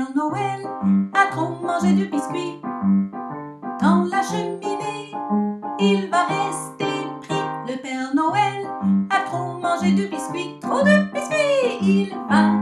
Père Noël a trop mangé de biscuits. Dans la cheminée, il va rester pris. Le Père Noël a trop mangé de biscuits. Trop de biscuits, il va